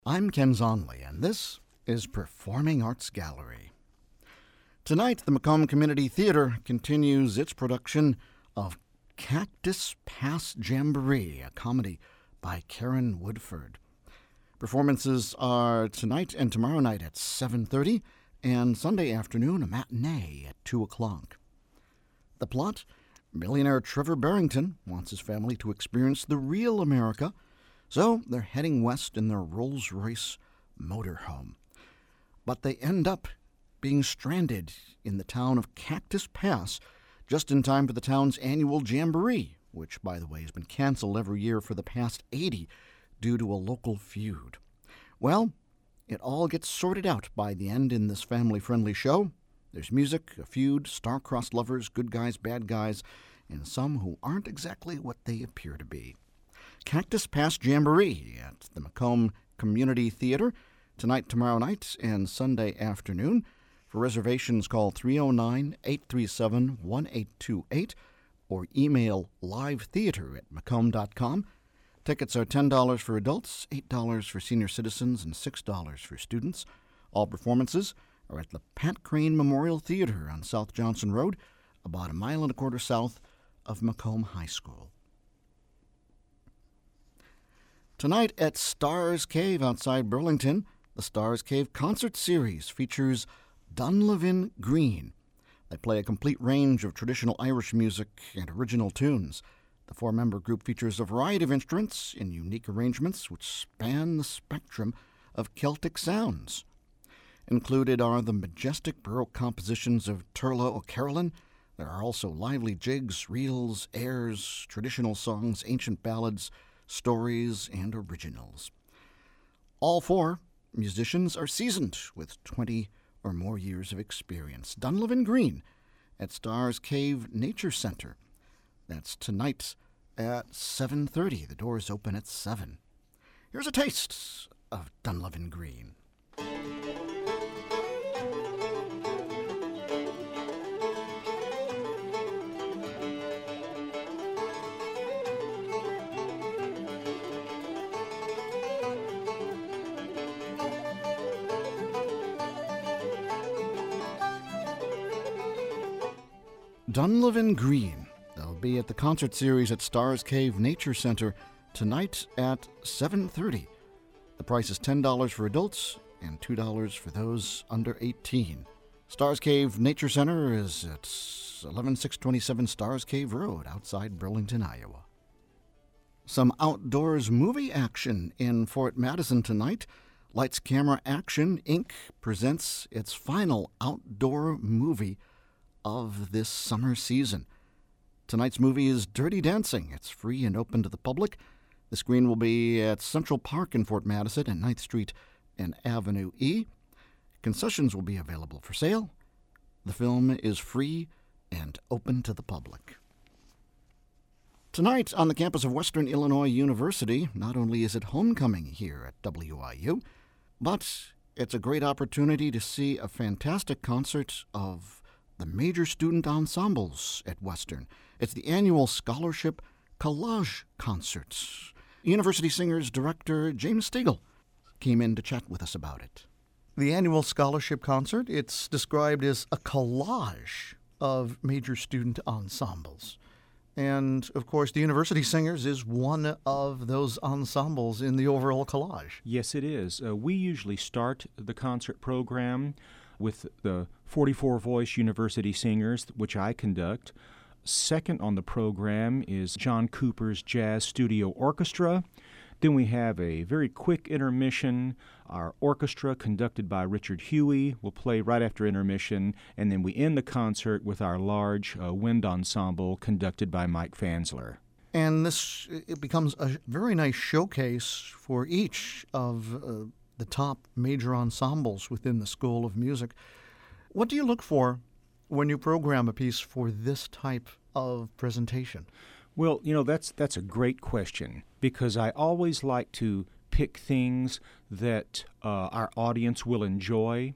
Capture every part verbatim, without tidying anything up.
I'm Ken Zonley, and this is Performing Arts Gallery. Tonight, the Macomb Community Theater continues its production of Cactus Pass Jamboree, a comedy by Karen Woodford. Performances are tonight and tomorrow night at seven thirty, and Sunday afternoon a matinee at two o'clock. The plot: millionaire Trevor Barrington wants his family to experience the real America, so they're heading west in their Rolls-Royce motorhome. But they end up being stranded in the town of Cactus Pass just in time for the town's annual jamboree, which, by the way, has been canceled every year for the past eighty due to a local feud. Well, it all gets sorted out by the end in this family-friendly show. There's music, a feud, star-crossed lovers, good guys, bad guys, and some who aren't exactly what they appear to be. Cactus Pass Jamboree at the Macomb Community Theater tonight, tomorrow night, and Sunday afternoon. For reservations, call three oh nine, eight three seven, one eight two eight or email livetheater at macomb dot com. Tickets are ten dollars for adults, eight dollars for senior citizens, and six dollars for students. All performances are at the Pat Crane Memorial Theater on South Johnson Road, about a mile and a quarter south of Macomb High School. Tonight at Stars Cave outside Burlington, the Stars Cave Concert Series features Dunlavin Green. They play a complete range of traditional Irish music and original tunes. The four-member group features a variety of instruments in unique arrangements which span the spectrum of Celtic sounds. Included are the majestic Baroque compositions of Turla O'Carolan. There are also lively jigs, reels, airs, traditional songs, ancient ballads, stories, and originals. All four musicians are seasoned with twenty or more years of experience. Dunlavin Green at Stars Cave Nature Center. That's tonight at seven thirty. The doors open at seven. Here's a taste of Dunlavin Green. Dunlavin Green. They'll be at the concert series at Stars Cave Nature Center tonight at seven thirty. The price is ten dollars for adults and two dollars for those under eighteen. Stars Cave Nature Center is at eleven six twenty-seven Stars Cave Road outside Burlington, Iowa. Some outdoors movie action in Fort Madison tonight. Lights Camera Action, Incorporated presents its final outdoor movie of this summer season. Tonight's movie is Dirty Dancing. It's free and open to the public. The screen will be at Central Park in Fort Madison at ninth Street and Avenue E. Concessions will be available for sale. The film is free and open to the public. Tonight on the campus of Western Illinois University, not only is it homecoming here at W I U, but it's a great opportunity to see a fantastic concert of the major student ensembles at Western. It's the annual Scholarship Collage Concerts. University Singers director James Stegall came in to chat with us about it. The annual Scholarship Concert, it's described as a collage of major student ensembles. And, of course, the University Singers is one of those ensembles in the overall collage. Yes, it is. Uh, we usually start the concert program with the forty-four voice University Singers, which I conduct. Second on the program is John Cooper's Jazz Studio Orchestra. Then we have a very quick intermission. Our orchestra, conducted by Richard Huey, will play right after intermission, and then we end the concert with our large uh, wind ensemble, conducted by Mike Fansler. And this it becomes a very nice showcase for each of uh, the top major ensembles within the School of Music. What do you look for when you program a piece for this type of presentation? Well, you know, that's that's a great question, because I always like to pick things that uh, our audience will enjoy.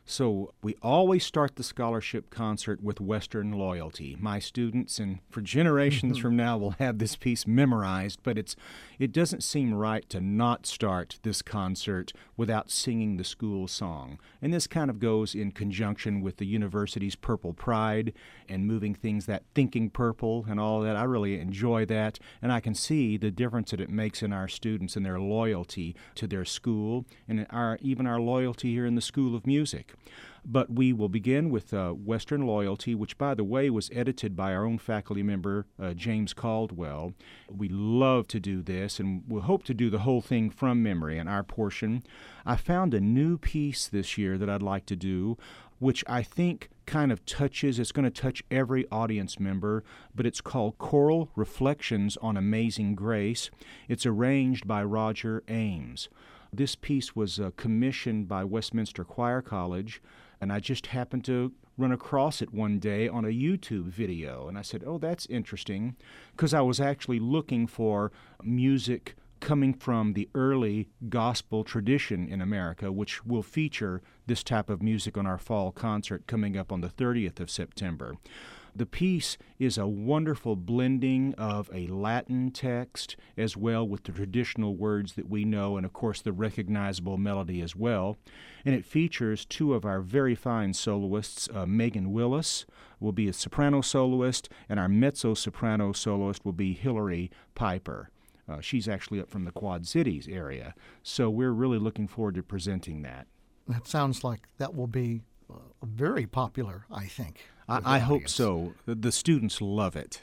So we always start the scholarship concert with Western Loyalty. My students, and for generations from now, will have this piece memorized, but it's it doesn't seem right to not start this concert without singing the school song. And this kind of goes in conjunction with the university's Purple Pride and moving things that thinking purple and all that. I really enjoy that, and I can see the difference that it makes in our students and their loyalty to their school and our even our loyalty here in the School of Music. But we will begin with uh, Western Loyalty, which, by the way, was edited by our own faculty member, uh, James Caldwell. We love to do this, and we'll hope to do the whole thing from memory in our portion. I found a new piece this year that I'd like to do, which I think kind of touches, it's going to touch every audience member, but it's called Choral Reflections on Amazing Grace. It's arranged by Roger Ames. This piece was uh, commissioned by Westminster Choir College, and I just happened to run across it one day on a YouTube video. And I said, oh, that's interesting, because I was actually looking for music coming from the early gospel tradition in America, which will feature this type of music on our fall concert coming up on the thirtieth of September. The piece is a wonderful blending of a Latin text as well with the traditional words that we know and, of course, the recognizable melody as well. And it features two of our very fine soloists. uh, Megan Willis will be a soprano soloist, and our mezzo-soprano soloist will be Hillary Piper. Uh, she's actually up from the Quad Cities area. So we're really looking forward to presenting that. That sounds like that will be uh, very popular, I think. I, I hope so. The, the students love it.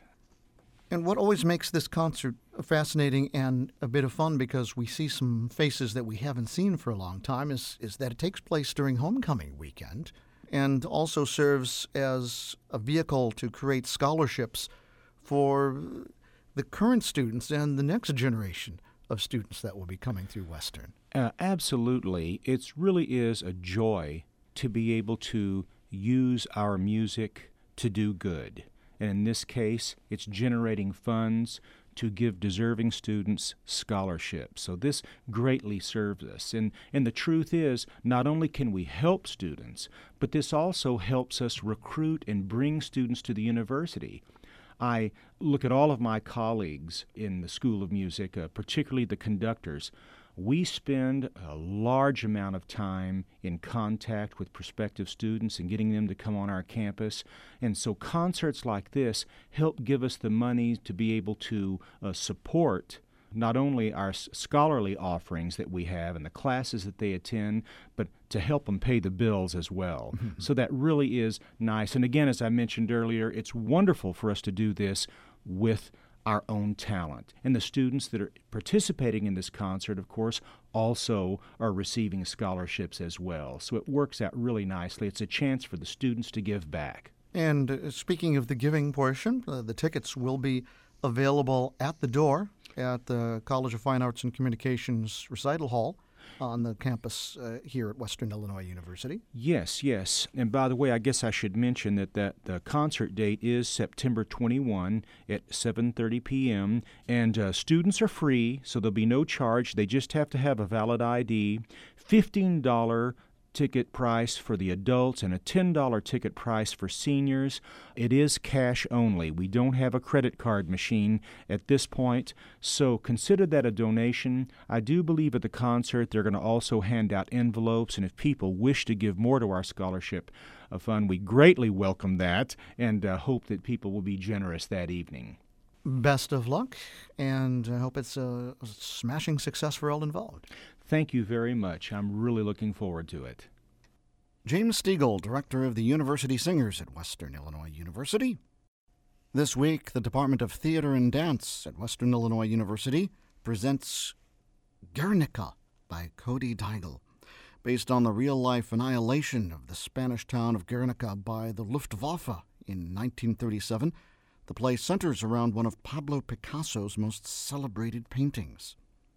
And what always makes this concert fascinating and a bit of fun, because we see some faces that we haven't seen for a long time, is, is that it takes place during homecoming weekend and also serves as a vehicle to create scholarships for the current students and the next generation of students that will be coming through Western. Uh, absolutely. It really is a joy to be able to use our music to do good. And in this case, it's generating funds to give deserving students scholarships. So this greatly serves us. And, and the truth is, not only can we help students, but this also helps us recruit and bring students to the university. I look at all of my colleagues in the School of Music, uh, particularly the conductors. We spend a large amount of time in contact with prospective students and getting them to come on our campus. And so concerts like this help give us the money to be able to uh, support not only our scholarly offerings that we have and the classes that they attend, but to help them pay the bills as well. Mm-hmm. So that really is nice. And again, as I mentioned earlier, it's wonderful for us to do this with our own talent. And the students that are participating in this concert, of course, also are receiving scholarships as well. So it works out really nicely. It's a chance for the students to give back. And uh, speaking of the giving portion, uh, the tickets will be available at the door at the College of Fine Arts and Communications Recital Hall on the campus uh, here at Western Illinois University. Yes, yes. And by the way, I guess I should mention that, that the concert date is September twenty-first at seven thirty p.m. And uh, students are free, so there'll be no charge. They just have to have a valid I D. fifteen dollars ticket price for the adults and a ten dollars ticket price for seniors. It is cash only. We don't have a credit card machine at this point, so consider that a donation. I do believe at the concert they're going to also hand out envelopes, and if people wish to give more to our scholarship fund, we greatly welcome that and uh, hope that people will be generous that evening. Best of luck, and I hope it's a smashing success for all involved. Thank you very much. I'm really looking forward to it. James Stiegel, Director of the University Singers at Western Illinois University. This week, the Department of Theater and Dance at Western Illinois University presents Guernica by Cody Deigel, based on the real-life annihilation of the Spanish town of Guernica by the Luftwaffe in nineteen thirty-seven. The play centers around one of Pablo Picasso's most celebrated paintings.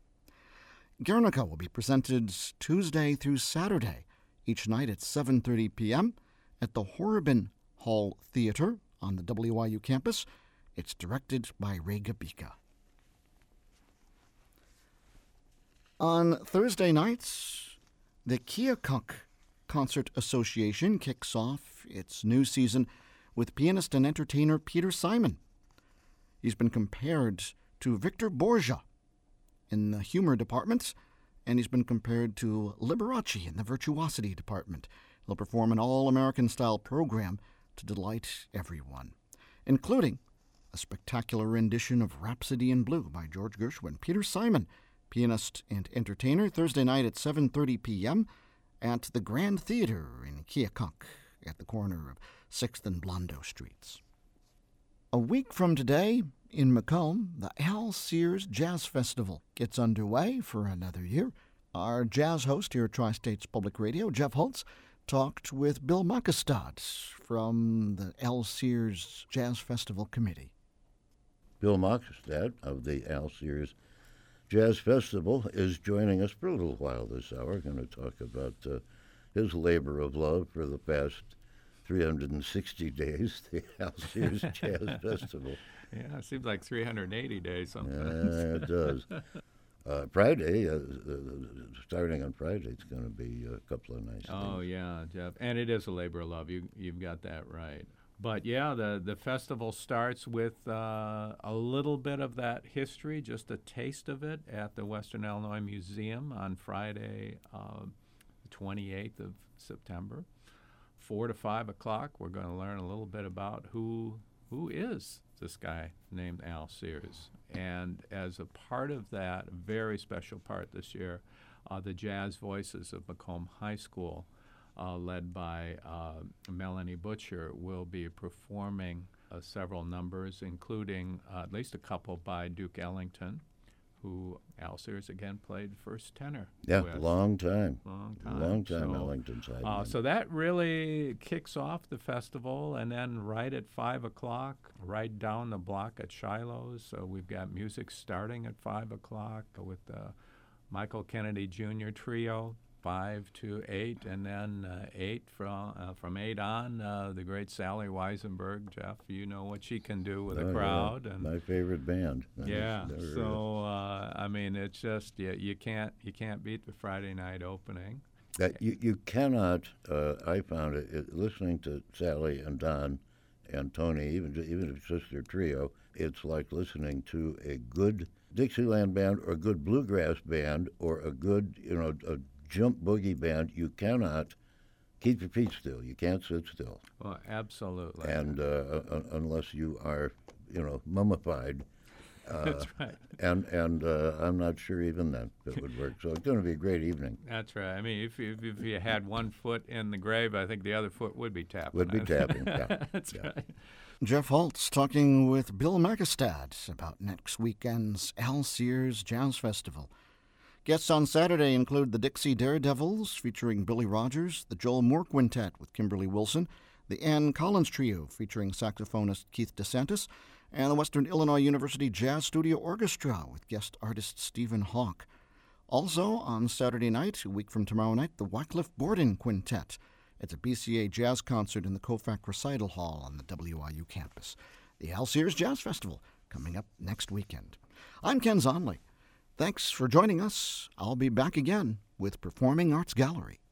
Guernica will be presented Tuesday through Saturday, each night at seven thirty p.m. at the Horobin Hall Theater on the W I U campus. It's directed by Ray Gabika. On Thursday nights, the Keokuk Concert Association kicks off its new season with pianist and entertainer Peter Simon. He's been compared to Victor Borge in the humor department, and he's been compared to Liberace in the virtuosity department. He'll perform an all-American-style program to delight everyone, including a spectacular rendition of Rhapsody in Blue by George Gershwin. Peter Simon, pianist and entertainer, Thursday night at seven thirty p.m. at the Grand Theater in Keokuk at the corner of sixth and Blondo Streets. A week from today, in Macomb, the Al Sears Jazz Festival gets underway for another year. Our jazz host here at Tri-States Public Radio, Jeff Holtz, talked with Bill Makestad from the Al Sears Jazz Festival Committee. Bill Makestad of the Al Sears Jazz Festival is joining us for a little while this hour. We're going to talk about uh, his labor of love for the past three hundred sixty days, the Al Sears Jazz Festival. Yeah, it seems like three hundred eighty days sometimes. Yeah, it does. Uh, Friday, uh, uh, starting on Friday, it's going to be a couple of nice Oh, things. yeah, Jeff. And it is a labor of love. You, you've got that right. But, yeah, the, the festival starts with uh, a little bit of that history, just a taste of it, at the Western Illinois Museum on Friday, uh, the twenty-eighth of September. Four to five o'clock, we're going to learn a little bit about who who is this guy named Al Sears. And as a part of that, a very special part this year, uh, the Jazz Voices of Macomb High School, uh, led by uh, Melanie Butcher, will be performing uh, several numbers, including uh, at least a couple by Duke Ellington, who Al Sears again played first tenor Yeah, with. long time. Long time. Long time, So, Ellington side. Uh, so that really kicks off the festival, and then right at five o'clock, right down the block at Shiloh's, so we've got music starting at five o'clock with the Michael Kennedy Junior Trio, five to eight, and then uh, eight from uh, from eight on, uh, the great Sally Weisenberg. Jeff, you know what she can do with Oh, a yeah. crowd. And my favorite band. yeah, They're, uh, so uh, I mean, it's just you, you can't you can't beat the Friday night opening. That you, you cannot, uh, I found it, it, listening to Sally and Don and Tony, even even if it's just their trio, it's like listening to a good Dixieland band or a good bluegrass band or a good, you know, a jump boogie band. You cannot keep your feet still. You can't sit still. Well, absolutely. And uh, uh, unless you are, you know, mummified. Uh, That's right. And and uh, I'm not sure even that it would work. So it's going to be a great evening. That's right. I mean, if you, if you had one foot in the grave, I think the other foot would be tapping. Would be it. tapping, yeah. That's Yeah. right. Jeff Holtz talking with Bill Makestad about next weekend's Al Sears Jazz Festival. Guests on Saturday include the Dixie Daredevils featuring Billy Rogers, the Joel Moore Quintet with Kimberly Wilson, the Ann Collins Trio featuring saxophonist Keith DeSantis, and the Western Illinois University Jazz Studio Orchestra with guest artist Stephen Hawk. Also on Saturday night, a week from tomorrow night, the Wycliffe Borden Quintet. It's a B C A jazz concert in the Kofac Recital Hall on the W I U campus. The Al Sears Jazz Festival coming up next weekend. I'm Ken Zonley. Thanks for joining us. I'll be back again with Performing Arts Gallery.